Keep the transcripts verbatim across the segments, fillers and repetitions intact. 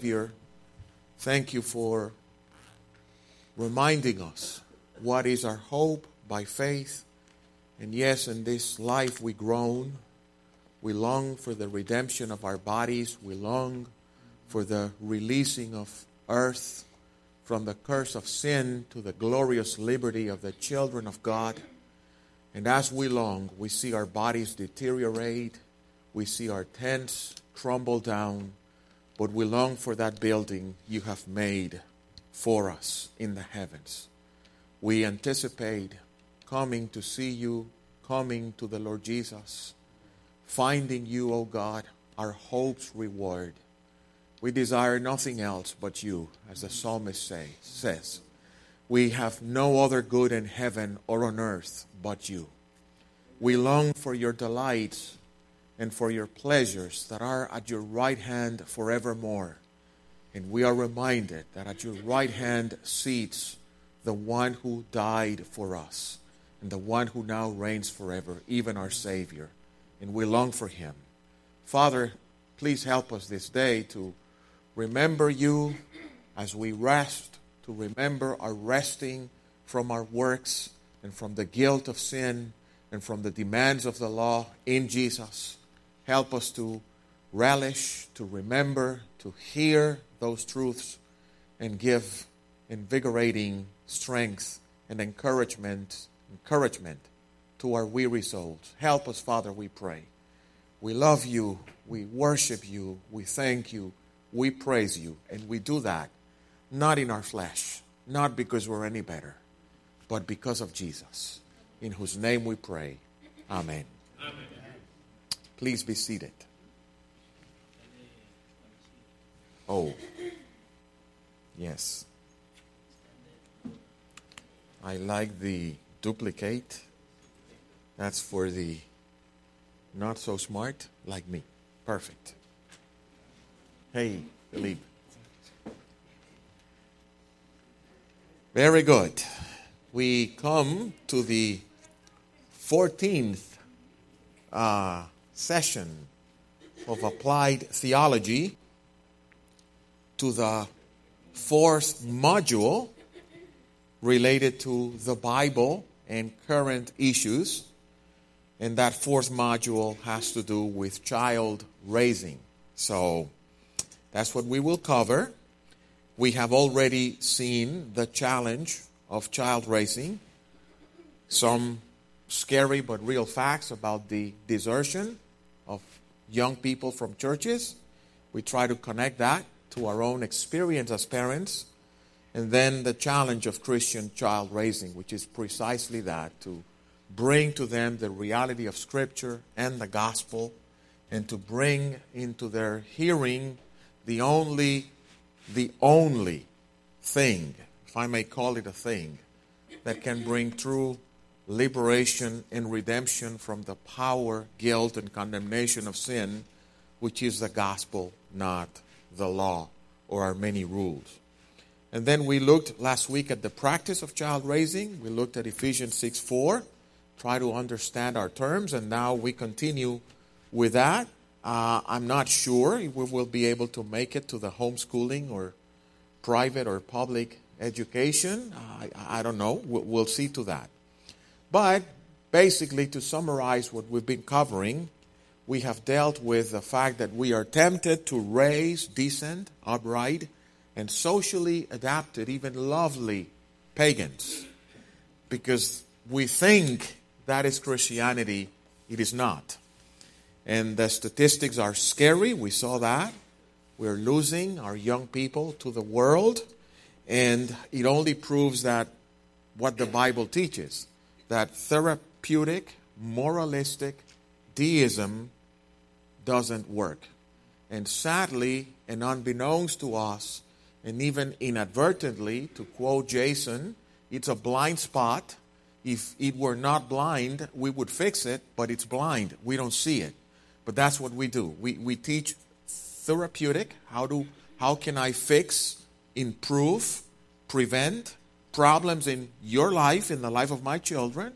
Savior, thank you for reminding us what is our hope by faith. And yes, in this life we groan. We long for the redemption of our bodies. We long for the releasing of earth from the curse of sin to the glorious liberty of the children of God. And as we long, we see our bodies deteriorate. We see our tents crumble down. But we long for that building you have made for us in the heavens. We anticipate coming to see you, coming to the Lord Jesus, finding you, O God, our hope's reward. We desire nothing else but you, as the psalmist say, says. We have no other good in heaven or on earth but you. We long for your delights and for your pleasures that are at your right hand forevermore. And we are reminded that at your right hand sits the one who died for us and the one who now reigns forever, even our Savior. And we long for him. Father, please help us this day to remember you as we rest, to remember our resting from our works and from the guilt of sin and from the demands of the law in Jesus. Help us to relish, to remember, to hear those truths and give invigorating strength and encouragement, encouragement to our weary souls. Help us, Father, we pray. We love you, we worship you, we thank you, we praise you, and we do that not in our flesh, not because we're any better, but because of Jesus, in whose name we pray. Amen. Amen. Please be seated. Oh, yes. I like the duplicate. That's for the not so smart like me. Perfect. Hey, Philippe. Very good. We come to the fourteenth uh, session of applied theology, to the fourth module related to the Bible and current issues. And that fourth module has to do with child raising. So that's what we will cover. We have already seen the challenge of child raising, some scary but real facts about the desertion of young people from churches. We try to connect that to our own experience as parents. And then the challenge of Christian child raising, which is precisely that, to bring to them the reality of Scripture and the gospel, and to bring into their hearing the only, the only thing, if I may call it a thing, that can bring true liberation and redemption from the power, guilt, and condemnation of sin, which is the gospel, not the law or our many rules. And then we looked last week at the practice of child raising. We looked at Ephesians six four, try to understand our terms, and now we continue with that. Uh, I'm not sure if we will be able to make it to the homeschooling or private or public education. I, I don't know. We'll, we'll see to that. But basically, to summarize what we've been covering, we have dealt with the fact that we are tempted to raise decent, upright, and socially adapted, even lovely pagans, because we think that is Christianity. It is not. And the statistics are scary. We saw that. We're losing our young people to the world. And it only proves that what the Bible teaches, that therapeutic, moralistic deism doesn't work. And sadly, and unbeknownst to us, and even inadvertently, to quote Jason, it's a blind spot. If it were not blind, we would fix it, but it's blind. We don't see it. But that's what we do. We we teach therapeutic. How do how can I fix, improve, prevent problems in your life, in the life of my children?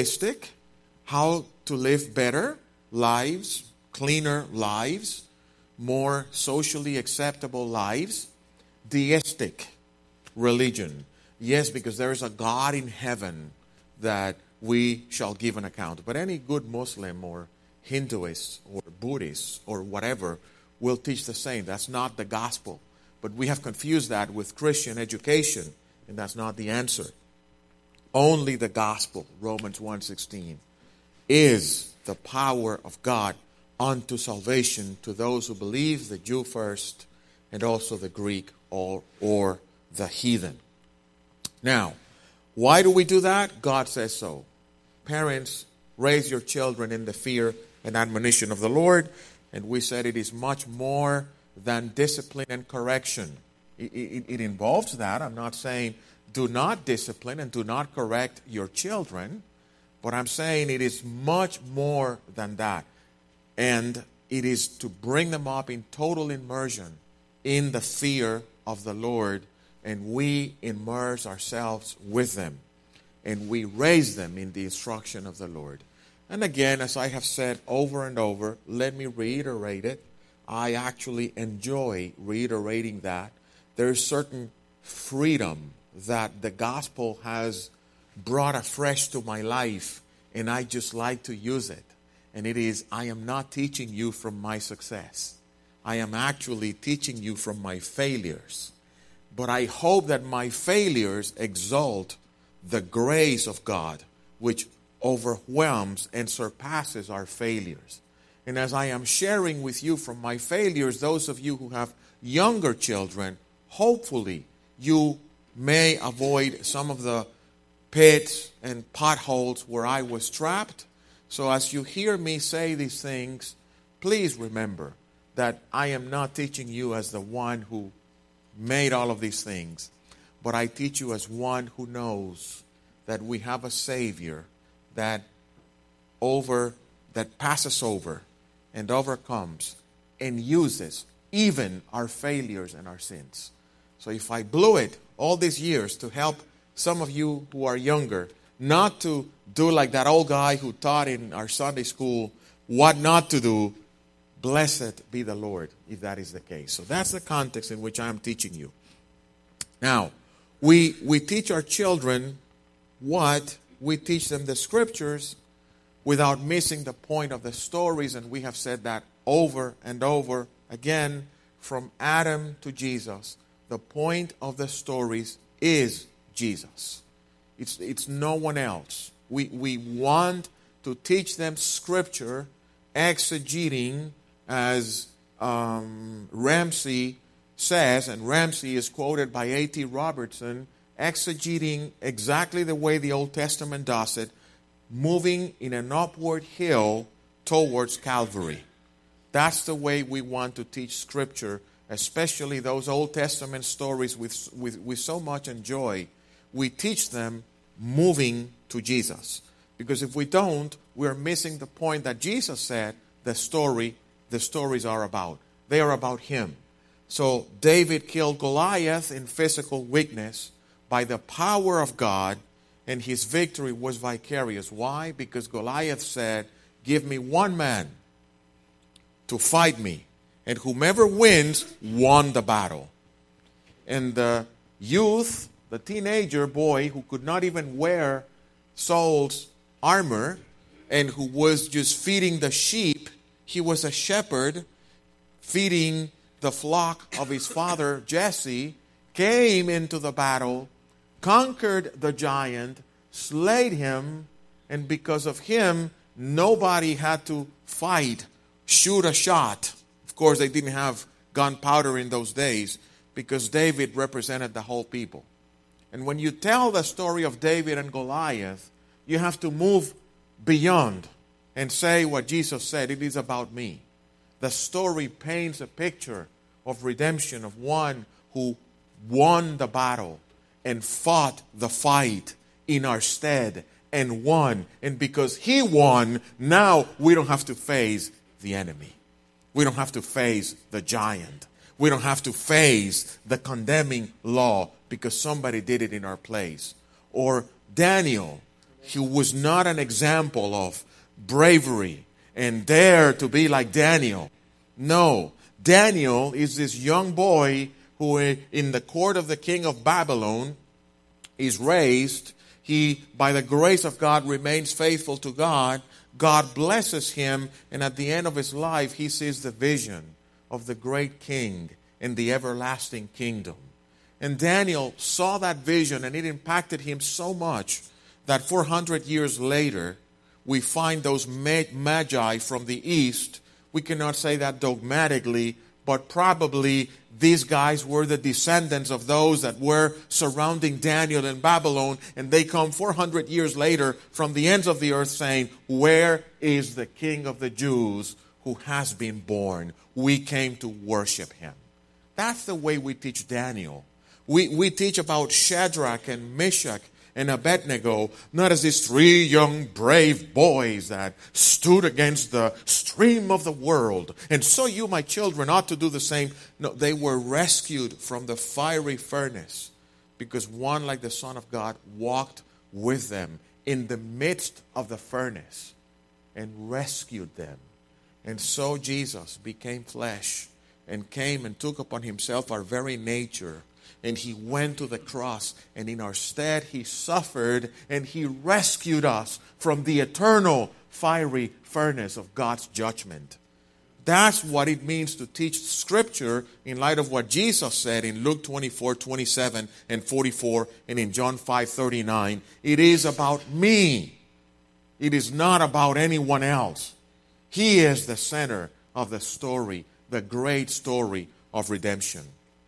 Moralistic, how to live better lives, cleaner lives, more socially acceptable lives? Deistic religion. Yes, because there is a God in heaven that we shall give an account. But any good Muslim or Hinduist or Buddhist or whatever will teach the same. That's not the gospel. But we have confused that with Christian education, and that's not the answer. Only the gospel, Romans one sixteen, is the power of God unto salvation to those who believe, the Jew first, and also the Greek or, or the heathen. Now, why do we do that? God says so. Parents, raise your children in the fear and admonition of the Lord. And we said it is much more than discipline and correction. It, it, it involves that. I'm not saying do not discipline and do not correct your children. But I'm saying it is much more than that. And it is to bring them up in total immersion in the fear of the Lord. And we immerse ourselves with them. And we raise them in the instruction of the Lord. And again, as I have said over and over, let me reiterate it. I actually enjoy reiterating that. There is certain freedom that the gospel has brought afresh to my life, and I just like to use it. And it is, I am not teaching you from my success. I am actually teaching you from my failures. But I hope that my failures exalt the grace of God, which overwhelms and surpasses our failures. And as I am sharing with you from my failures, those of you who have younger children, hopefully you may avoid some of the pits and potholes where I was trapped. So as you hear me say these things, please remember that I am not teaching you as the one who made all of these things, but I teach you as one who knows that we have a Savior that over that passes over and overcomes and uses even our failures and our sins. So if I blew it all these years to help some of you who are younger, not to do like that old guy who taught in our Sunday school what not to do, blessed be the Lord if that is the case. So that's the context in which I am teaching you. Now, we we teach our children what we teach them the scriptures without missing the point of the stories, and we have said that over and over again from Adam to Jesus. The point of the stories is Jesus. It's it's no one else. We we want to teach them scripture, exegeting, as um, Ramsey says, and Ramsey is quoted by A T Robertson, exegeting exactly the way the Old Testament does it, moving in an upward hill towards Calvary. That's the way we want to teach Scripture, especially those Old Testament stories with, with, with so much joy. We teach them moving to Jesus. Because if we don't, we're missing the point that Jesus said the story, the stories are about. They are about Him. So David killed Goliath in physical weakness by the power of God, and his victory was vicarious. Why? Because Goliath said, give me one man to fight me, and whomever wins won the battle. And the youth, the teenager boy who could not even wear Saul's armor and who was just feeding the sheep, he was a shepherd feeding the flock of his father Jesse, came into the battle, conquered the giant, slayed him, and because of him, nobody had to fight, shoot a shot. Of course, they didn't have gunpowder in those days because David represented the whole people. And when you tell the story of David and Goliath, you have to move beyond and say what Jesus said, it is about me. The story paints a picture of redemption, of one who won the battle and fought the fight in our stead and won. And because he won, now we don't have to face the enemy. We don't have to face the giant. We don't have to face the condemning law because somebody did it in our place. Or Daniel, he was not an example of bravery and dare to be like Daniel. No, Daniel is this young boy who in the court of the king of Babylon is raised. He, by the grace of God, remains faithful to God. God blesses him, and at the end of his life, he sees the vision of the great king in the everlasting kingdom. And Daniel saw that vision, and it impacted him so much that four hundred years later, we find those magi from the east. We cannot say that dogmatically, but probably these guys were the descendants of those that were surrounding Daniel in Babylon, and they come four hundred years later from the ends of the earth saying, "Where is the King of the Jews who has been born? We came to worship him." That's the way we teach Daniel. We, we teach about Shadrach and Meshach and Abednego, not as these three young brave boys that stood against the stream of the world. And so you, my children, ought to do the same. No, they were rescued from the fiery furnace because one, like the Son of God, walked with them in the midst of the furnace and rescued them. And so Jesus became flesh and came and took upon himself our very nature. And he went to the cross, and in our stead he suffered, and he rescued us from the eternal fiery furnace of God's judgment. That's what it means to teach Scripture in light of what Jesus said in Luke twenty-four, twenty-seven and forty-four, and in John five, thirty-nine. It is about me. It is not about anyone else. He is the center of the story, the great story of redemption.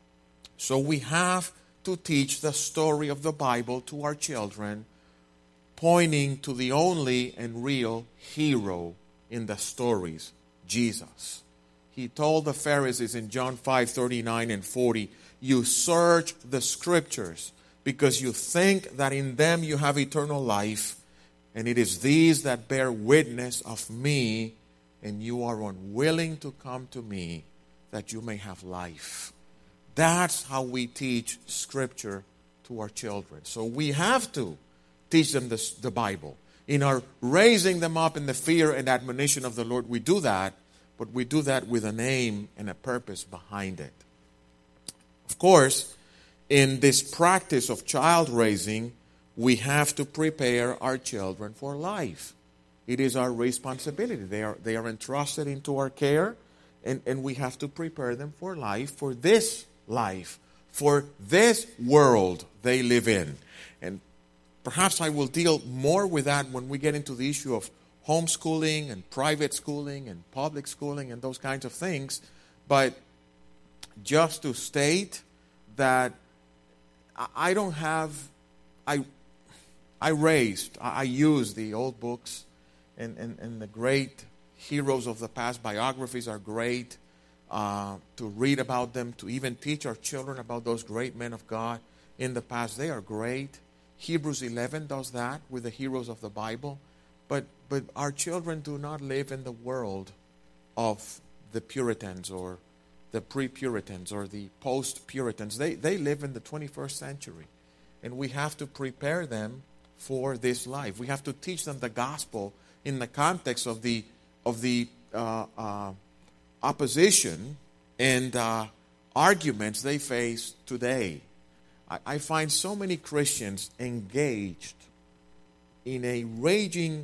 So we have to teach the story of the Bible to our children, pointing to the only and real hero in the stories, Jesus. He told the Pharisees in John five, thirty-nine and forty, "You search the Scriptures because you think that in them you have eternal life, and it is these that bear witness of me, and you are unwilling to come to me that you may have life." That's how we teach Scripture to our children. So we have to teach them the, the Bible. In our raising them up in the fear and admonition of the Lord, we do that, but we do that with an aim and a purpose behind it. Of course, in this practice of child raising, we have to prepare our children for life. It is our responsibility. They are, they are entrusted into our care, and, and we have to prepare them for life, for this life, for this world they live in. And perhaps I will deal more with that when we get into the issue of homeschooling and private schooling and public schooling and those kinds of things. But just to state that I don't have, I I raised, I used the old books and, and, and the great heroes of the past. Biographies are great. Uh, to read about them, to even teach our children about those great men of God in the past. They are great. Hebrews eleven does that with the heroes of the Bible. But but our children do not live in the world of the Puritans or the pre-Puritans or the post-Puritans. They, they live in the twenty-first century. And we have to prepare them for this life. We have to teach them the gospel in the context of the, of the uh, uh, opposition and uh, arguments they face today. I, I find so many Christians engaged in a raging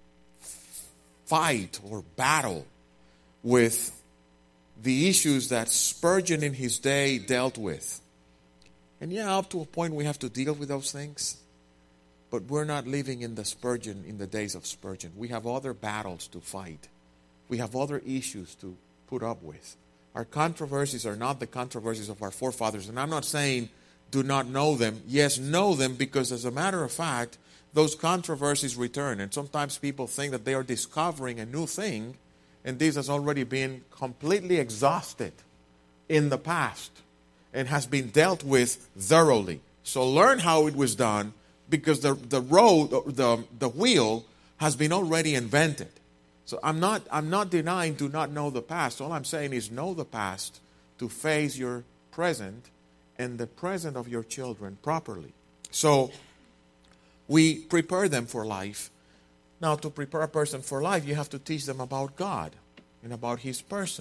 fight or battle with the issues that Spurgeon in his day dealt with. And yeah, up to a point we have to deal with those things. But we're not living in the Spurgeon, in the days of Spurgeon. We have other battles to fight. We have other issues to put up with. Our controversies are not the controversies of our forefathers. And I'm not saying do not know them. Yes, know them, because as a matter of fact, those controversies return. And sometimes people think that they are discovering a new thing, and this has already been completely exhausted in the past and has been dealt with thoroughly. So learn how it was done, because the, the road, the, the wheel has been already invented. So I'm not I'm not denying do not know the past. All I'm saying is know the past to face your present and the present of your children properly. So we prepare them for life. Now, to prepare a person for life, you have to teach them about God and about His person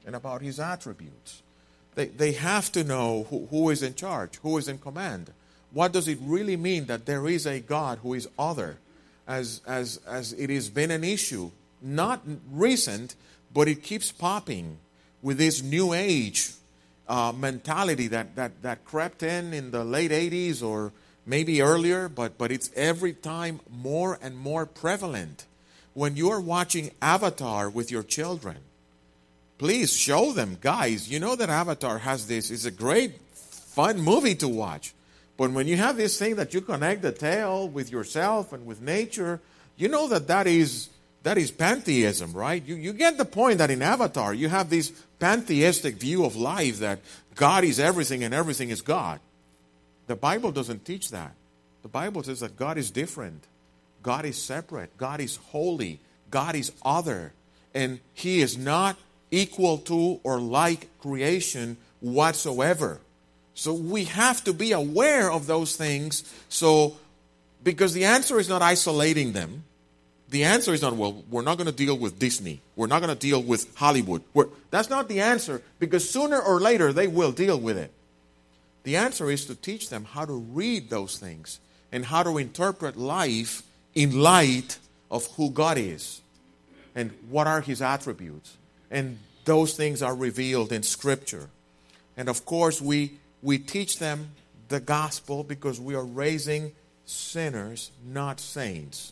and about his attributes. They, they have to know who, who is in charge, who is in command. What does it really mean that there is a God who is other? As, as, as it has been an issue, not recent, but it keeps popping with this new age uh, mentality that, that, that crept in in the late eighties or maybe earlier, but, but it's every time more and more prevalent. When you're watching Avatar with your children, please show them, guys, you know that Avatar has this. It's a great, fun movie to watch. But when you have this thing that you connect the tail with yourself and with nature, you know that that is, that is pantheism, right? You, you get the point that in Avatar you have this pantheistic view of life that God is everything and everything is God. The Bible doesn't teach that. The Bible says that God is different. God is separate. God is holy. God is other. And He is not equal to or like creation whatsoever. So we have to be aware of those things. So, because the answer is not isolating them. The answer is not, well, we're not going to deal with Disney. We're not going to deal with Hollywood. We're, that's not the answer, because sooner or later they will deal with it. The answer is to teach them how to read those things and how to interpret life in light of who God is and what are His attributes. And those things are revealed in Scripture. And of course, we, we teach them the gospel because we are raising sinners, not saints.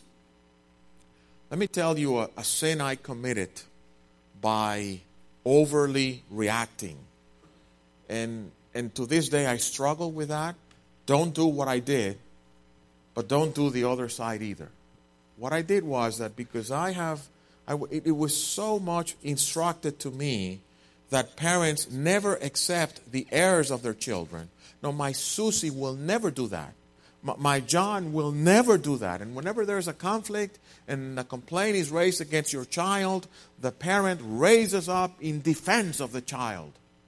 Let me tell you a, a sin I committed by overly reacting. And, and to this day, I struggle with that. Don't do what I did, but don't do the other side either. What I did was that because I have, I, it, it was so much instructed to me that parents never accept the errors of their children. No, my Susie will never do that. My, my John will never do that. And whenever there's a conflict and a complaint is raised against your child, the parent raises up in defense of the child.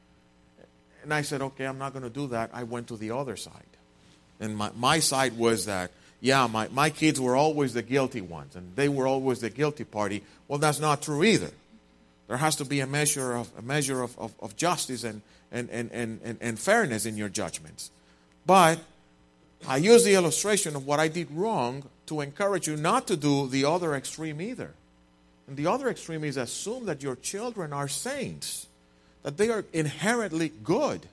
And I said, okay, I'm not going to do that. I went to the other side. And my, my side was that, yeah, my, my kids were always the guilty ones, and they were always the guilty party. Well, that's not true either. There has to be a measure of a measure of, of, of justice and, and, and, and, and fairness in your judgments. But I use the illustration of what I did wrong to encourage you not to do the other extreme either. And the other extreme is assume that your children are saints, that they are inherently good.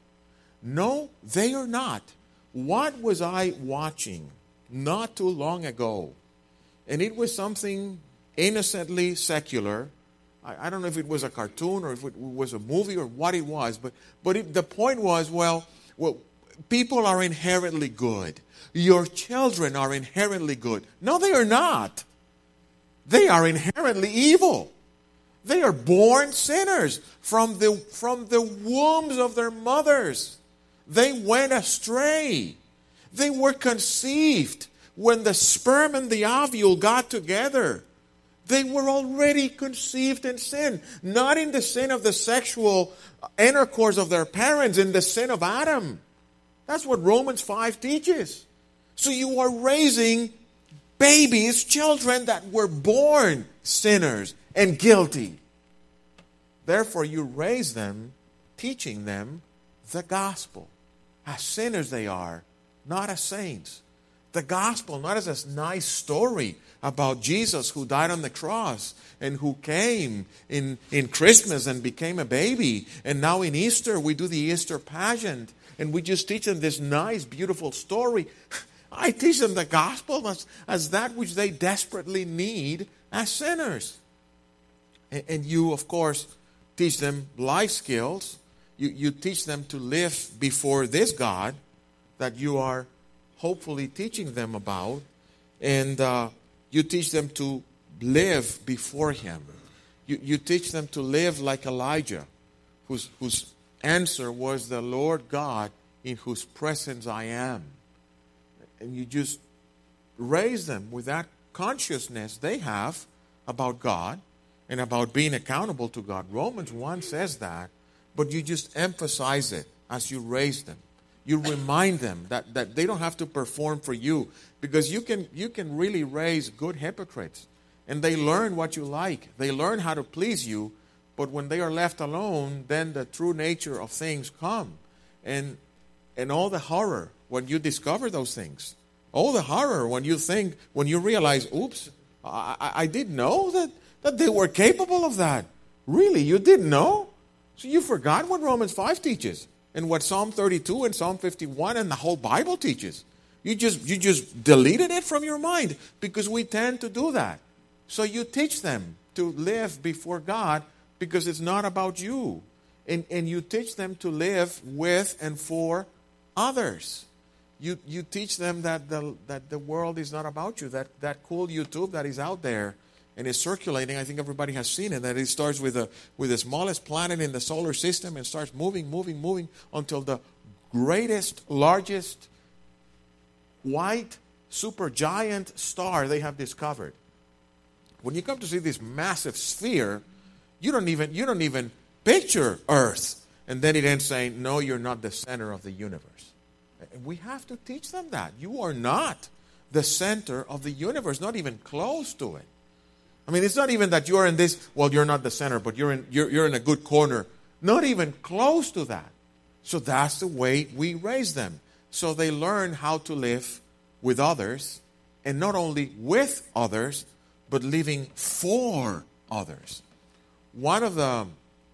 No, they are not. What was I watching not too long ago? And it was something innocently secular. I, I don't know if it was a cartoon or if it was a movie or what it was, but, but it, the point was, well, well, people are inherently good. Your children are inherently good. No, they are not. They are inherently evil. They are born sinners from the, from the wombs of their mothers. They went astray. They were conceived when the sperm and the ovule got together. They were already conceived in sin. Not in the sin of the sexual intercourse of their parents, in the sin of Adam. That's what Romans five teaches. So you are raising babies, children that were born sinners and guilty. Therefore, you raise them, teaching them the gospel. As sinners they are, not as saints. The gospel, not as a nice story about Jesus who died on the cross and who came in, in Christmas and became a baby. And now in Easter, we do the Easter pageant. And we just teach them this nice, beautiful story. I teach them the gospel as, as that which they desperately need as sinners. And, and you, of course, teach them life skills. You, you teach them to live before this God that you are hopefully teaching them about. And uh, you teach them to live before Him. You, you teach them to live like Elijah, whose, whose answer was the Lord God in whose presence I am. And you just raise them with that consciousness they have about God and about being accountable to God. Romans one says that, but you just emphasize it as you raise them. You remind them that, that they don't have to perform for you, because you can you can really raise good hypocrites. And they learn what you like. They learn how to please you, but But when they are left alone, then the true nature of things come. And and all the horror when you discover those things. All the horror when you think, when you realize, oops, I, I, I didn't know that, that they were capable of that. Really, you didn't know? So you forgot what Romans five teaches and what Psalm thirty-two and Psalm fifty-one and the whole Bible teaches. You just you just deleted it from your mind because we tend to do that. So you teach them to live before God because it's not about you. And, and you teach them to live with and for others. You you teach them that the that the world is not about you. That that cool YouTube that is out there and is circulating, I think everybody has seen it, that it starts with a with the smallest planet in the solar system and starts moving, moving, moving until the greatest, largest white supergiant star they have discovered. When you come to see this massive sphere, you don't even you don't even picture Earth. And then it ends saying, no, you're not the center of the universe. We have to teach them that. You are not the center of the universe, not even close to it. I mean, it's not even that you're in this, well, you're not the center, but you're in you're, you're in a good corner. Not even close to that. So that's the way we raise them. So they learn how to live with others, and not only with others, but living for others. One of the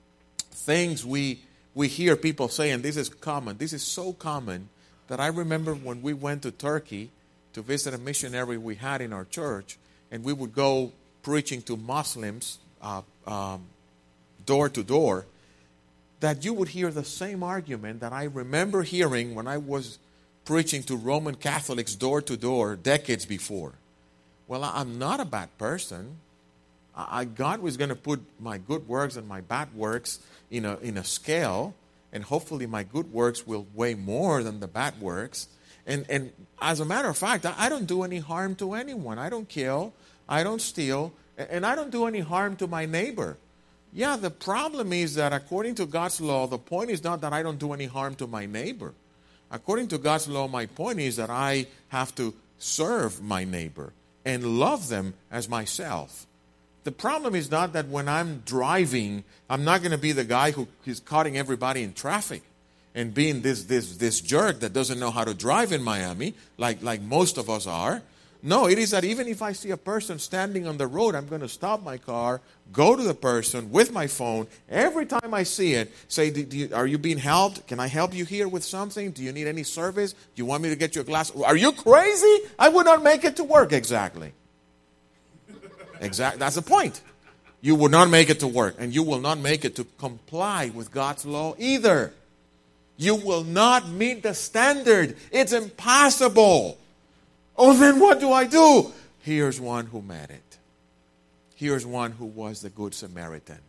things we we hear people say, and this is common, this is so common, that I remember when we went to Turkey to visit a missionary we had in our church, and we would go preaching to Muslims uh, um, door to door, that you would hear the same argument that I remember hearing when I was preaching to Roman Catholics door to door decades before. Well, I'm not a bad person. I, God was going to put my good works and my bad works in a in a scale, and hopefully my good works will weigh more than the bad works. And and as a matter of fact, I, I don't do any harm to anyone. I don't kill, I don't steal, and I don't do any harm to my neighbor. Yeah, the problem is that according to God's law, the point is not that I don't do any harm to my neighbor. According to God's law, my point is that I have to serve my neighbor and love them as myself. The problem is not that when I'm driving, I'm not going to be the guy who is cutting everybody in traffic and being this this this jerk that doesn't know how to drive in Miami, like, like most of us are. No, it is that even if I see a person standing on the road, I'm going to stop my car, go to the person with my phone. Every time I see it, say, do, do you, are you being helped? Can I help you here with something? Do you need any service? Do you want me to get you a glass? Are you crazy? I would not make it to work. Exactly. Exactly. That's the point. You will not make it to work, and you will not make it to comply with God's law either. You will not meet the standard. It's impossible. Oh, then what do I do? Here's one who met it. Here's one who was the Good Samaritan.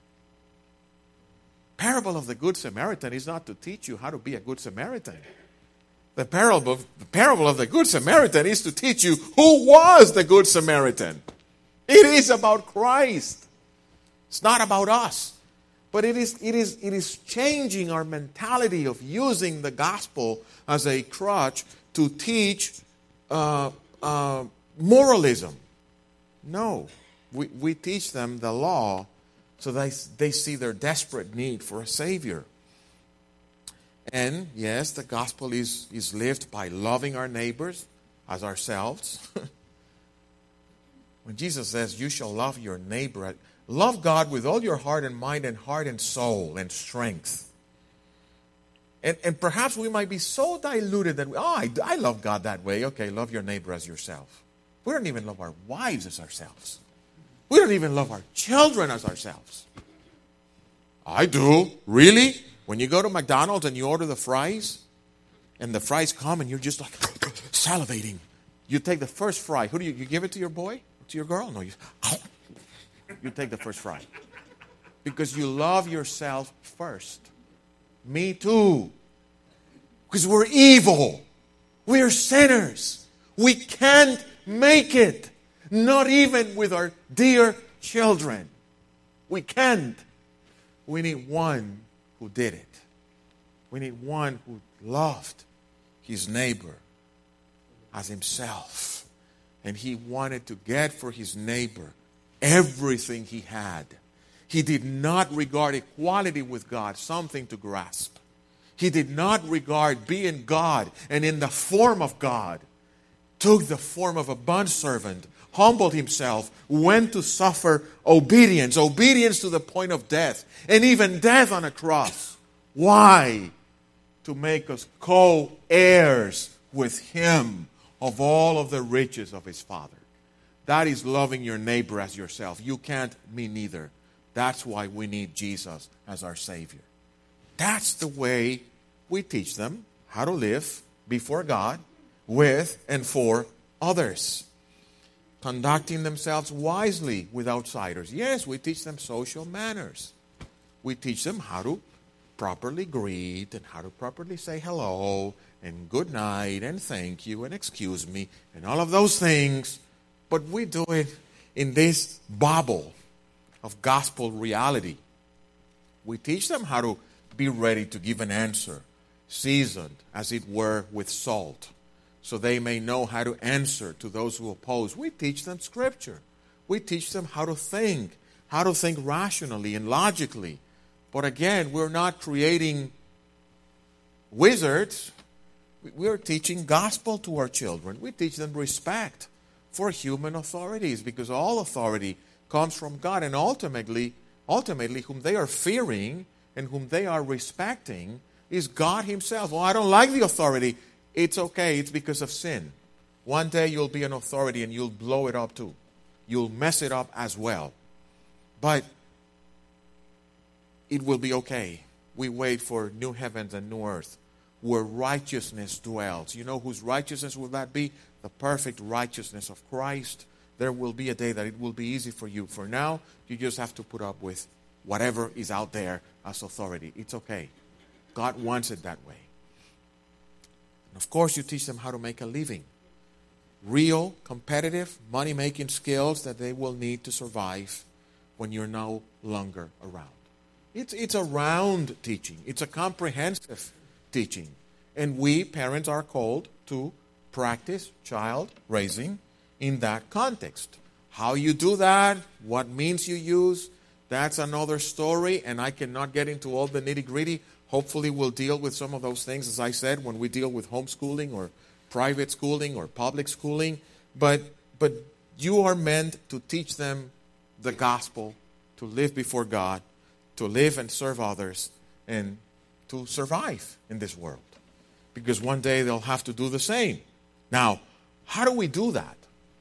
Parable of the Good Samaritan is not to teach you how to be a Good Samaritan. The parable of, the parable of the Good Samaritan is to teach you who was the Good Samaritan. It is about Christ. It's not about us. But it is, it is, it is changing our mentality of using the gospel as a crutch to teach uh, uh, moralism. No. We, we teach them the law so they, they see their desperate need for a Savior. And yes, the gospel is, is lived by loving our neighbors as ourselves. When Jesus says, you shall love your neighbor, love God with all your heart and mind and heart and soul and strength. And, and perhaps we might be so diluted that, we, oh, I, I love God that way. Okay, love your neighbor as yourself. We don't even love our wives as ourselves. We don't even love our children as ourselves. I do. Really? When you go to McDonald's and you order the fries, and the fries come and you're just like salivating. You take the first fry. Who do you, you give it to your boy? To your girl? No, you, you take the first fry. Because you love yourself first. Me too. Because we're evil. We're sinners. We can't make it. Not even with our dear children. We can't. We need one who did it. We need one who loved his neighbor as himself. And he wanted to get for his neighbor everything he had. He did not regard equality with God something to grasp. He did not regard being God and in the form of God. Took the form of a bondservant, humbled himself, went to suffer obedience, obedience to the point of death, and even death on a cross. Why? To make us co-heirs with him of all of the riches of his Father. That is loving your neighbor as yourself. You can't, me neither. That's why we need Jesus as our Savior. That's the way we teach them how to live before God, with and for others. Conducting themselves wisely with outsiders. Yes, we teach them social manners. We teach them how to properly greet and how to properly say hello and good night and thank you and excuse me and all of those things. But we do it in this bubble of gospel reality. We teach them how to be ready to give an answer, seasoned, as it were, with salt, so they may know how to answer to those who oppose. We teach them Scripture. We teach them how to think, how to think rationally and logically. But again, we're not creating wizards. We're teaching gospel to our children. We teach them respect for human authorities, because all authority comes from God, and ultimately, ultimately, whom they are fearing and whom they are respecting is God himself. Well, I don't like the authority. It's okay. It's because of sin. One day you'll be an authority and you'll blow it up too. You'll mess it up as well. But it will be okay. We wait for new heavens and new earth where righteousness dwells. You know whose righteousness will that be? The perfect righteousness of Christ. There will be a day that it will be easy for you. For now, you just have to put up with whatever is out there as authority. It's okay. God wants it that way. And of course, you teach them how to make a living. Real, competitive, money-making skills that they will need to survive when you're no longer around. It's, it's a round teaching. It's a comprehensive teaching. And we, parents, are called to practice child raising in that context. How you do that, what means you use, that's another story, and I cannot get into all the nitty-gritty. Hopefully we'll deal with some of those things, as I said, when we deal with homeschooling or private schooling or public schooling. But, but you are meant to teach them the gospel, to live before God, to live and serve others, and to survive in this world. Because one day they'll have to do the same. Now, how do we do that?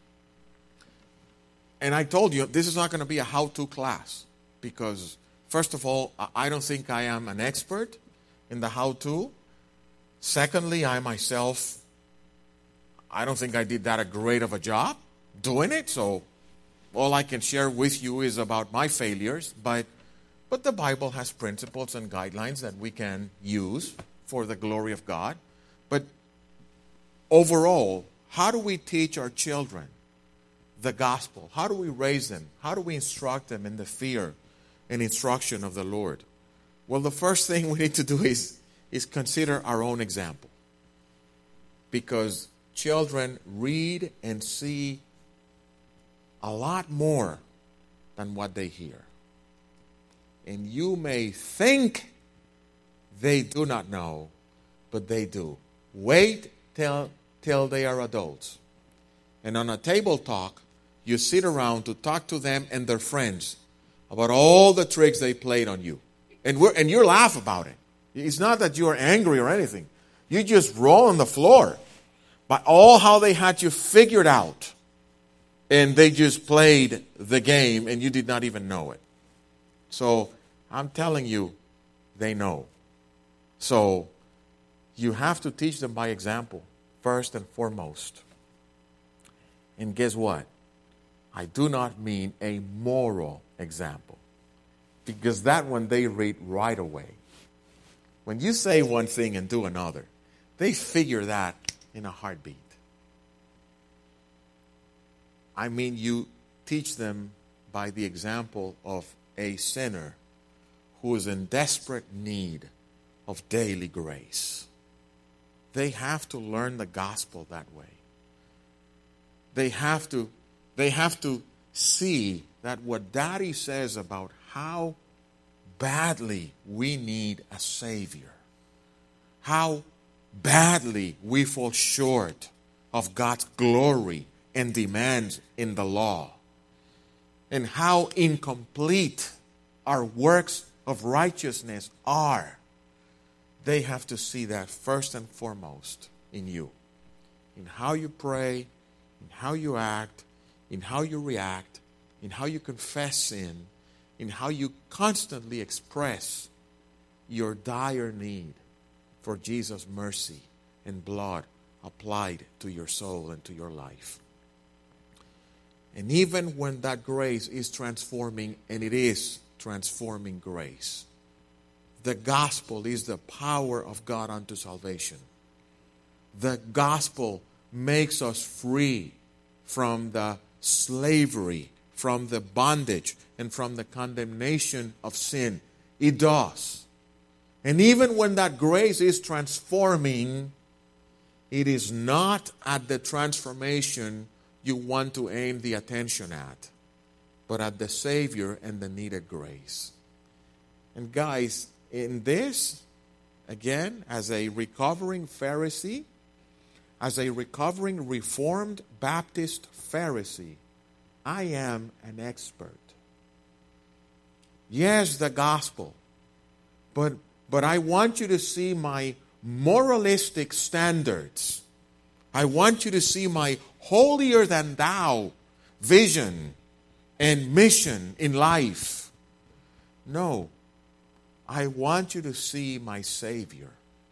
And I told you, this is not going to be a how-to class. Because, first of all, I don't think I am an expert in the how-to. Secondly, I myself, I don't think I did that a great of a job doing it. So all I can share with you is about my failures. But, but the Bible has principles and guidelines that we can use for the glory of God. But overall, how do we teach our children the gospel? How do we raise them? How do we instruct them in the fear and instruction of the Lord? Well, the first thing we need to do is, is consider our own example. Because children read and see a lot more than what they hear. And you may think they do not know, but they do. Wait till, till they are adults. And on a table talk, you sit around to talk to them and their friends about all the tricks they played on you. And we're, and you laugh about it. It's not that you are angry or anything. You just roll on the floor by all how they had you figured out. And they just played the game and you did not even know it. So I'm telling you, they know. So you have to teach them by example, first and foremost. And guess what? I do not mean a moral example. Because that one they read right away. When you say one thing and do another, they figure that in a heartbeat. I mean, you teach them by the example of a sinner who is in desperate need of daily grace. They have to learn the gospel that way. They have to, they have to see that what Daddy says about how badly we need a Savior. How badly we fall short of God's glory and demands in the law. And how incomplete our works of righteousness are. They have to see that first and foremost in you. In how you pray, in how you act, in how you react, in how you confess sin, in how you constantly express your dire need for Jesus' mercy and blood applied to your soul and to your life. And even when that grace is transforming, and it is transforming grace, the gospel is the power of God unto salvation. The gospel makes us free from the slavery, from the bondage, and from the condemnation of sin. It does. And even when that grace is transforming, it is not at the transformation you want to aim the attention at, but at the Savior and the needed grace. And guys, in this, again, as a recovering Pharisee, as a recovering Reformed Baptist Pharisee, I am an expert. Yes, the gospel, but but I want you to see my moralistic standards. I want you to see my holier than thou vision and mission in life. No, I want you to see my Savior.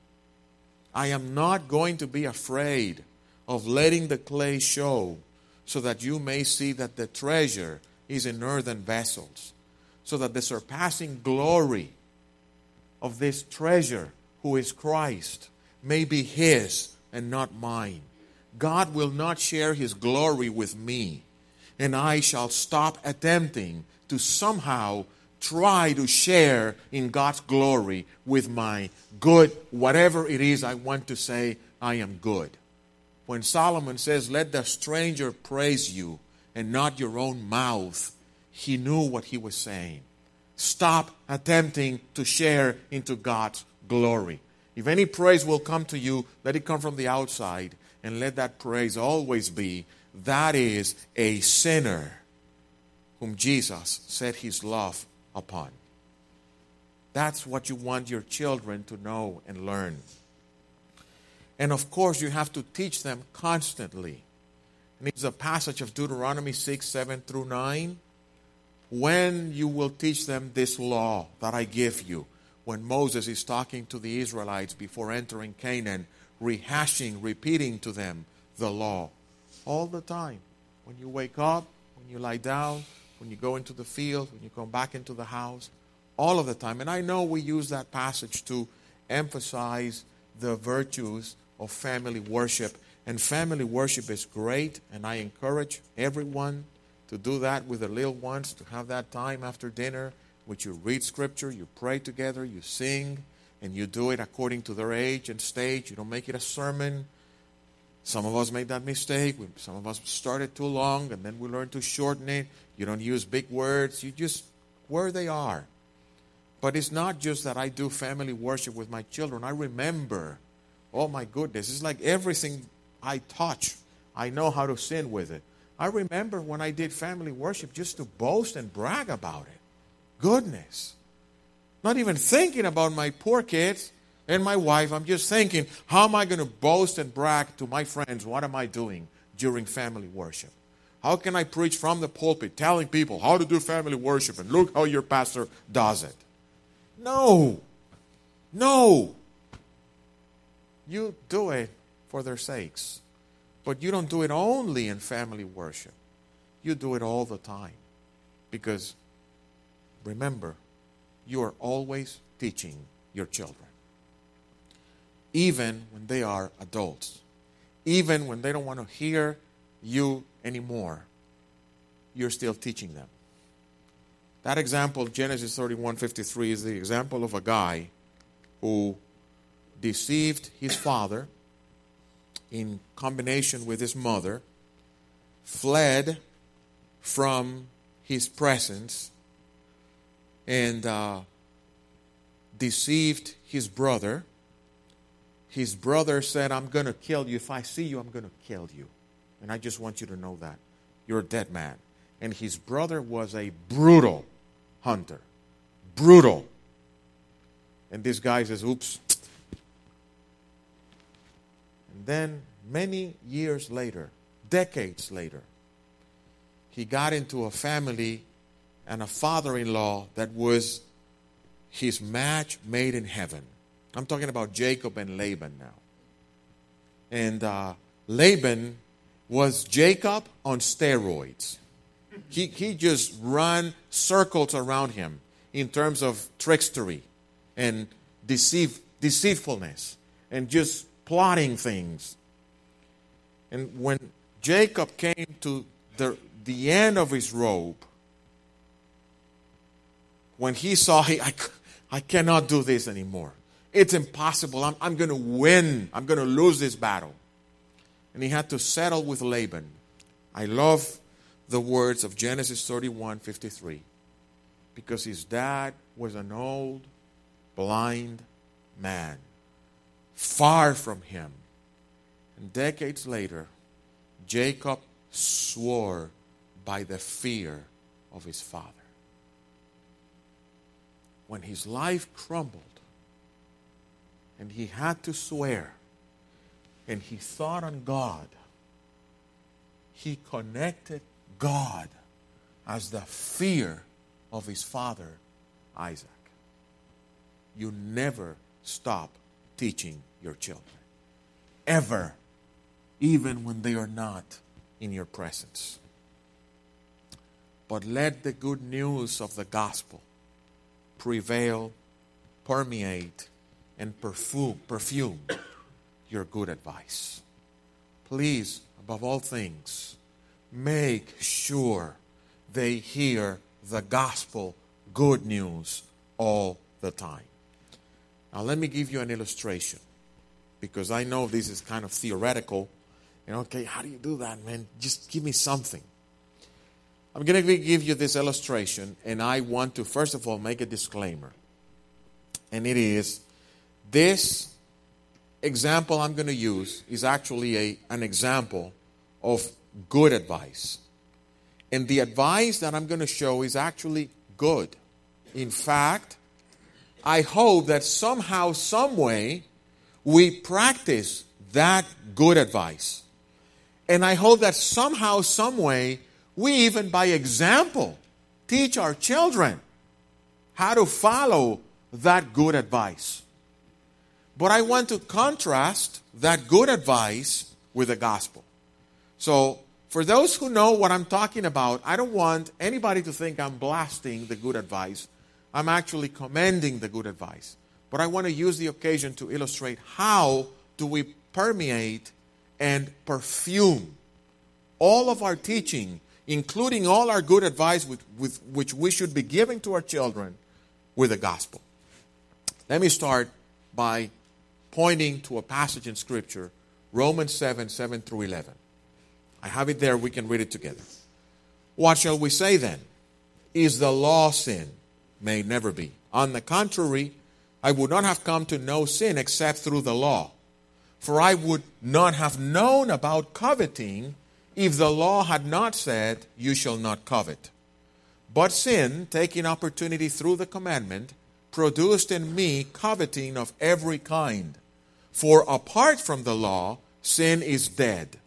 I am not going to be afraid of letting the clay show so that you may see that the treasure is in earthen vessels, so that the surpassing glory of this treasure, who is Christ, may be His and not mine. God will not share His glory with me, and I shall stop attempting to somehow try to share in God's glory with my good, whatever it is I want to say I am good. When Solomon says, let the stranger praise you and not your own mouth, he knew what he was saying. Stop attempting to share into God's glory. If any praise will come to you, let it come from the outside, and let that praise always be, that is a sinner whom Jesus set His love upon. That's what you want your children to know and learn. And of course, you have to teach them constantly. And it's a passage of Deuteronomy six, seven through nine. When you will teach them this law that I give you, when Moses is talking to the Israelites before entering Canaan, rehashing, repeating to them the law all the time. When you wake up, when you lie down, when you go into the field, when you come back into the house, all of the time. And I know we use that passage to emphasize the virtues of family worship. And family worship is great, and I encourage everyone to do that with their little ones, to have that time after dinner, which you read Scripture, you pray together, you sing, and you do it according to their age and stage. You don't make it a sermon. Some of us made that mistake. Some of us started too long, and then we learn to shorten it. You don't use big words. You just, where they are. But it's not just that I do family worship with my children. I remember, oh my goodness, it's like everything I touch, I know how to sin with it. I remember when I did family worship just to boast and brag about it. Goodness. Not even thinking about my poor kids and my wife. I'm just thinking, how am I going to boast and brag to my friends? What am I doing during family worship? How can I preach from the pulpit telling people how to do family worship and look how your pastor does it? No. No. You do it for their sakes. But you don't do it only in family worship. You do it all the time. Because, remember, you are always teaching your children. Even when they are adults. Even when they don't want to hear you anymore. You're still teaching them. That example, Genesis thirty-one fifty-three, is the example of a guy who deceived his father in combination with his mother, fled from his presence, and uh, deceived his brother. His brother said, I'm going to kill you. If I see you, I'm going to kill you. And I just want you to know that. You're a dead man. And his brother was a brutal hunter. Brutal. And this guy says, oops. And then many years later, decades later, he got into a family and a father-in-law that was his match made in heaven. I'm talking about Jacob and Laban now. And uh, Laban was Jacob on steroids. He, he just ran circles around him in terms of trickstery and deceive, deceitfulness and just plotting things. And when Jacob came to the, the end of his rope, when he saw, he, I, I cannot do this anymore. It's impossible. I'm, I'm going to win. I'm going to lose this battle. And he had to settle with Laban. I love the words of Genesis thirty-one fifty-three. Because his dad was an old, blind man. Far from him. And decades later, Jacob swore by the fear of his father. When his life crumbled, and he had to swear, and he thought on God, he connected God as the fear of his father, Isaac. You never stop teaching your children. Ever. Even when they are not in your presence. But let the good news of the gospel prevail, permeate, and perfume, perfume your good advice. Please, above all things, make sure they hear the gospel good news all the time. Now let me give you an illustration, because I know this is kind of theoretical. You know, okay, how do you do that, man? Just give me something. I'm going to give you this illustration, and I want to, first of all, make a disclaimer. And it is, this example I'm going to use is actually a, an example of good advice. And the advice that I'm going to show is actually good. In fact, I hope that somehow, some way, we practice that good advice. And I hope that somehow, some way, we even by example teach our children how to follow that good advice. But I want to contrast that good advice with the gospel. So, for those who know what I'm talking about, I don't want anybody to think I'm blasting the good advice. I'm actually commending the good advice. But I want to use the occasion to illustrate how do we permeate and perfume all of our teaching, including all our good advice with, with which we should be giving to our children, with the gospel. Let me start by pointing to a passage in Scripture, Romans seven, seven through eleven. I have it there. We can read it together. What shall we say then? Is the law sin? May never be. On the contrary, I would not have come to know sin except through the law. For I would not have known about coveting if the law had not said, you shall not covet. But sin, taking opportunity through the commandment, produced in me coveting of every kind. For apart from the law, sin is dead.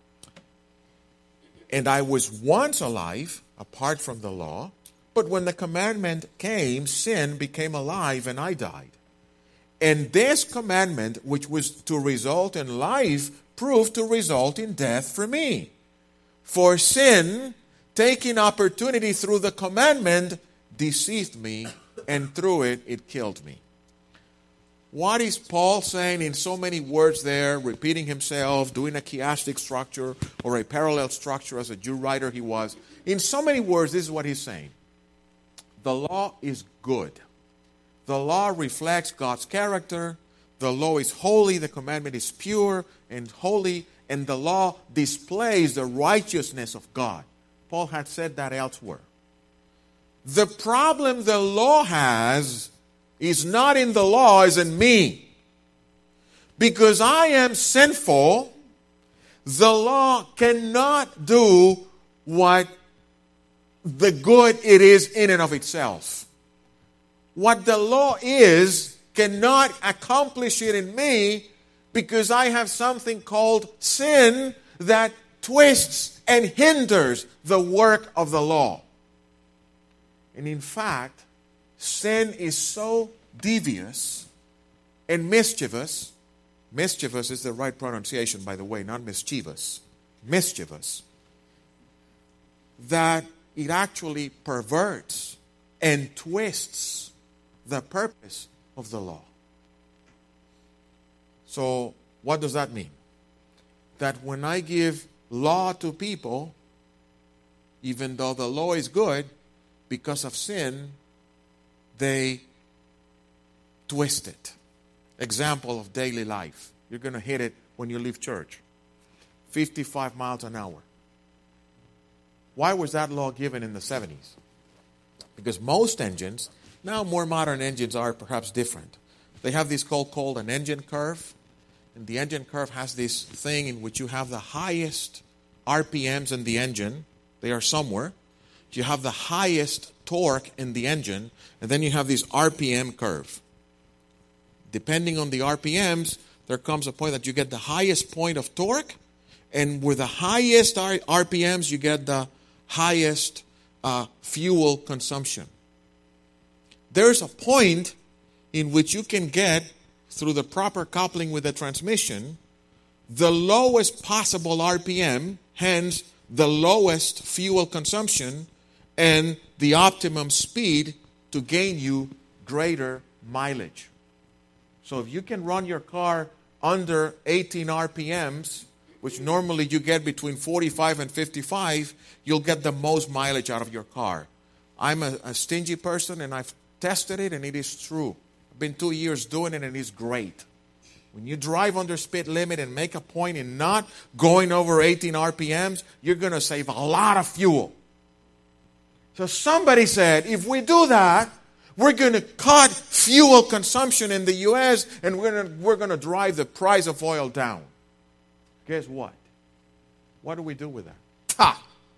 And I was once alive, apart from the law, but when the commandment came, sin became alive and I died. And this commandment, which was to result in life, proved to result in death for me. For sin, taking opportunity through the commandment, deceived me, and through it, it killed me. What is Paul saying in so many words there, repeating himself, doing a chiastic structure or a parallel structure as a Jew writer he was? In so many words, this is what he's saying. The law is good. The law reflects God's character. The law is holy. The commandment is pure and holy. And the law displays the righteousness of God. Paul had said that elsewhere. The problem the law has is not in the law, it's in me. Because I am sinful, the law cannot do what the good it is in and of itself. What the law is cannot accomplish it in me because I have something called sin that twists and hinders the work of the law. And in fact, sin is so devious and mischievous. Mischievous is the right pronunciation, by the way, not mischievous. Mischievous. That it actually perverts and twists the purpose of the law. So, what does that mean? That when I give law to people, even though the law is good, because of sin, they twist it. Example of daily life. You're going to hit it when you leave church. fifty-five miles an hour. Why was that law given in the seventies? Because most engines, now more modern engines are perhaps different. They have this called, called an engine curve. And the engine curve has this thing in which you have the highest R P Ms in the engine. They are somewhere. You have the highest torque in the engine. And then you have this R P M curve. Depending on the R P Ms, there comes a point that you get the highest point of torque. And with the highest R P Ms, you get the highest uh, fuel consumption. There's a point in which you can get, through the proper coupling with the transmission, the lowest possible R P M, hence the lowest fuel consumption, and the optimum speed to gain you greater mileage. So if you can run your car under eighteen R P Ms, which normally you get between forty-five and fifty-five, you'll get the most mileage out of your car. I'm a, a stingy person, and I've tested it, and it is true. I've been two years doing it, and it's great. When you drive under speed limit and make a point in not going over eighteen R P Ms, you're going to save a lot of fuel. So somebody said, if we do that, we're going to cut fuel consumption in the U S, and we're going to, we're going to drive the price of oil down. Guess what? What do we do with that?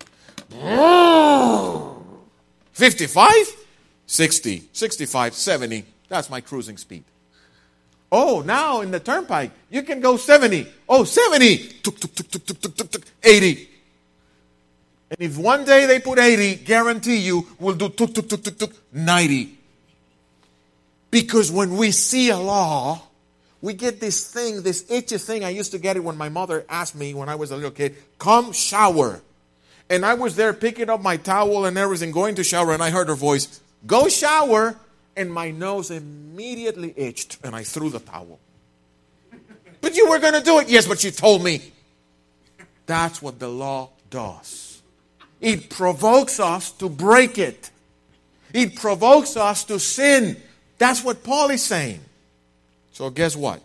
Ha! fifty-five? sixty, sixty-five, seventy. That's my cruising speed. Oh, now in the turnpike, you can go seventy. Oh, seventy. Tuk, tuk, tuk, tuk, tuk, tuk, tuk, tuk, eighty. And if one day they put eighty, guarantee you we'll do tuk, tuk, tuk, tuk, tuk, ninety. Because when we see a law, we get this thing, this itchy thing. I used to get it when my mother asked me when I was a little kid, come shower. And I was there picking up my towel and everything, going to shower, and I heard her voice, go shower. And my nose immediately itched, and I threw the towel. But you were going to do it. Yes, but you told me. That's what the law does. It provokes us to break it. It provokes us to sin. That's what Paul is saying. So guess what?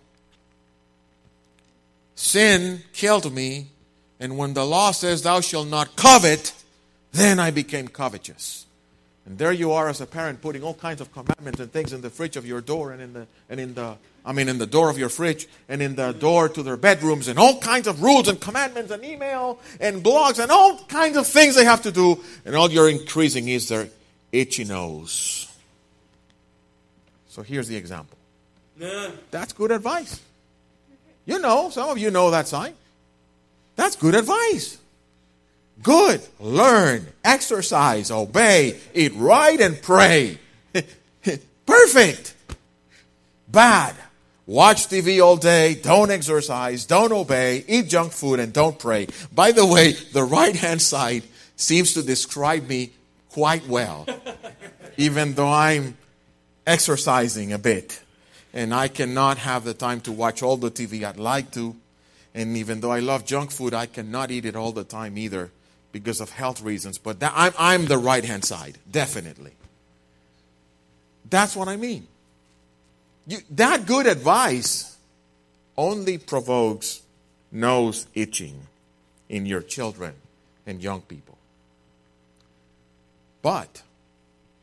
Sin killed me, and when the law says thou shalt not covet, then I became covetous. And there you are as a parent putting all kinds of commandments and things in the fridge of your door and in the and in the I mean in the door of your fridge and in the door to their bedrooms, and all kinds of rules and commandments and email and blogs and all kinds of things they have to do, and all you're increasing is their itchy nose. So here's the example. Yeah. That's good advice. You know, some of you know that sign. That's good advice. Good. Learn, exercise, obey, eat right, and pray. Perfect. Bad. Watch T V all day, don't exercise, don't obey, eat junk food, and don't pray. By the way, the right-hand side seems to describe me quite well, even though I'm exercising a bit. And I cannot have the time to watch all the T V I'd like to. And even though I love junk food, I cannot eat it all the time either, because of health reasons. But that, I'm, I'm the right-hand side, definitely. That's what I mean. You, that good advice only provokes nose itching in your children and young people. But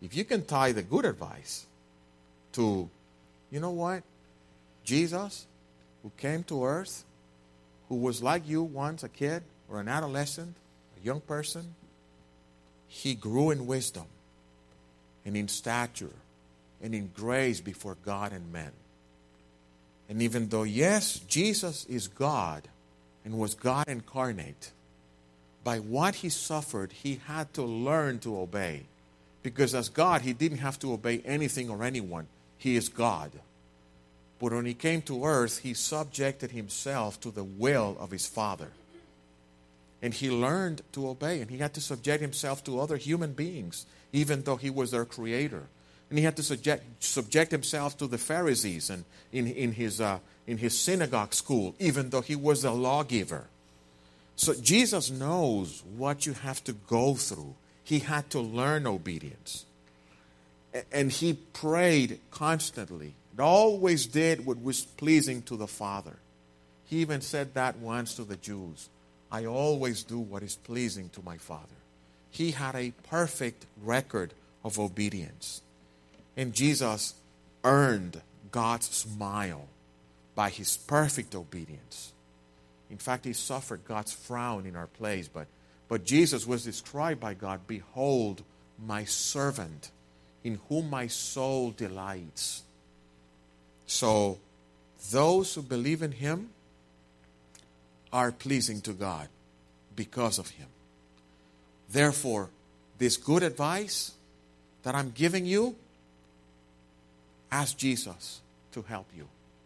if you can tie the good advice to, you know what? Jesus, who came to earth, who was like you once, a kid or an adolescent, a young person, he grew in wisdom and in stature and in grace before God and men. And even though, yes, Jesus is God and was God incarnate, by what he suffered, he had to learn to obey. Because as God, he didn't have to obey anything or anyone. He is God. But when he came to earth, he subjected himself to the will of his Father. And he learned to obey. And he had to subject himself to other human beings, even though he was their creator. And he had to subject, subject himself to the Pharisees and in, in, his, uh, in his synagogue school, even though he was a lawgiver. So Jesus knows what you have to go through. He had to learn obedience. And he prayed constantly. And always did what was pleasing to the Father. He even said that once to the Jews. I always do what is pleasing to my Father. He had a perfect record of obedience. And Jesus earned God's smile by his perfect obedience. In fact, he suffered God's frown in our place. But, but Jesus was described by God, behold, my servant, in whom my soul delights. So, those who believe in him are pleasing to God because of him. Therefore, this good advice that I'm giving you, ask Jesus to help you.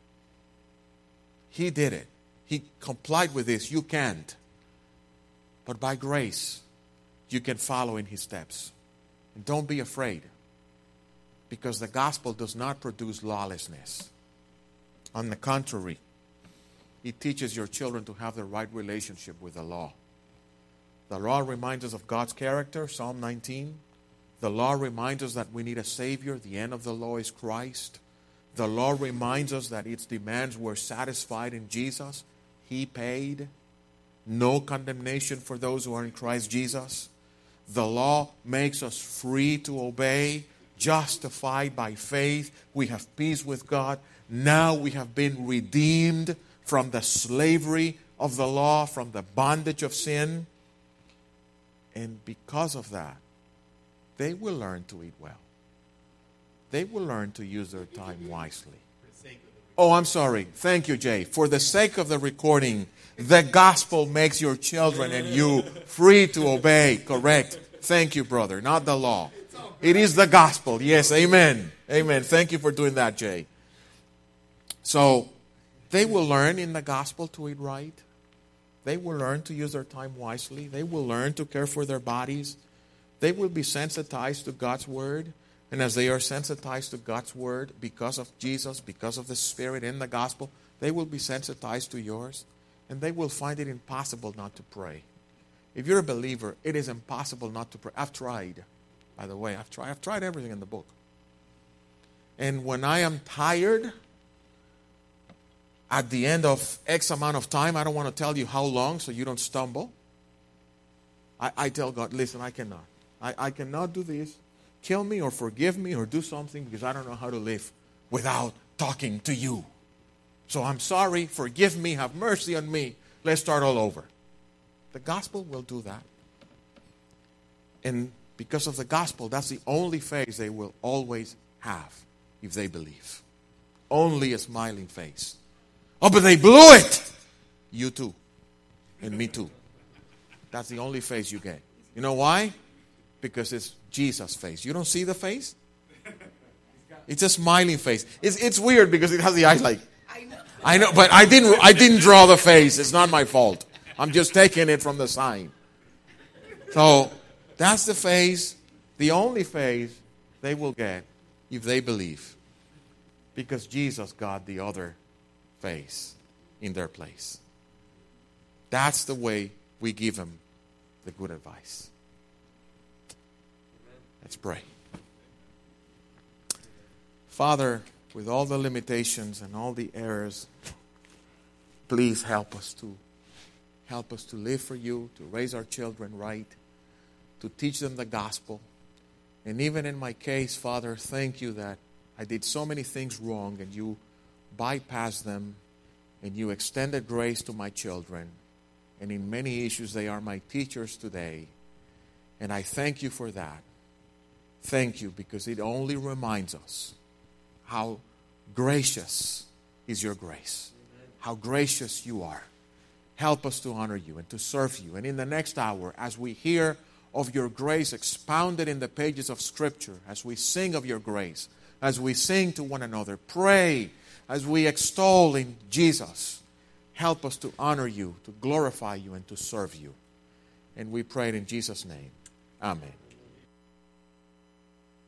He did it. He complied with this. You can't. But by grace, you can follow in his steps. And don't be afraid, because the gospel does not produce lawlessness. On the contrary, it teaches your children to have the right relationship with the law. The law reminds us of God's character, Psalm nineteen. The law reminds us that we need a Savior. The end of the law is Christ. The law reminds us that its demands were satisfied in Jesus. He paid. No condemnation for those who are in Christ Jesus. The law makes us free to obey, justified by faith. We have peace with God. Now we have been redeemed from the slavery of the law, from the bondage of sin. And because of that, they will learn to eat well. They will learn to use their time wisely. Oh, I'm sorry. Thank you, Jay. For the sake of the recording, the gospel makes your children and you free to obey. Correct. Thank you, brother. Not the law. It is the gospel. Yes, amen. Amen. Thank you for doing that, Jay. So, they will learn in the gospel to eat right. They will learn to use their time wisely. They will learn to care for their bodies. They will be sensitized to God's word. And as they are sensitized to God's word because of Jesus, because of the Spirit in the gospel, they will be sensitized to yours. And they will find it impossible not to pray. If you're a believer, it is impossible not to pray. I've tried. By the way, I've tried. I've tried everything in the book. And when I am tired, at the end of X amount of time, I don't want to tell you how long so you don't stumble. I, I tell God, listen, I cannot. I, I cannot do this. Kill me or forgive me or do something because I don't know how to live without talking to you. So I'm sorry, forgive me, have mercy on me. Let's start all over. The gospel will do that. And because of the gospel, that's the only face they will always have if they believe. Only a smiling face. Oh, but they blew it! You too. And me too. That's the only face you get. You know why? Because it's Jesus' face. You don't see the face? It's a smiling face. It's it's weird because it has the eyes like... I know. I know, but I didn't I didn't draw the face. It's not my fault. I'm just taking it from the sign. So, that's the face, the only face they will get if they believe. Because Jesus got the other face in their place. That's the way we give them the good advice. Let's pray. Father, with all the limitations and all the errors, please help us to help us to live for you, to raise our children right, to teach them the gospel, And even in my case, Father, thank you that I did so many things wrong and you bypassed them and you extended grace to my children. And in many issues, they are my teachers today. And I thank you for that. Thank you, because it only reminds us how gracious is your grace. Amen. How gracious you are. Help us to honor you and to serve you. And in the next hour, as we hear of your grace expounded in the pages of Scripture, as we sing of your grace, as we sing to one another, pray, as we extol in Jesus, help us to honor you, to glorify you, and to serve you. And we pray it in Jesus' name. Amen.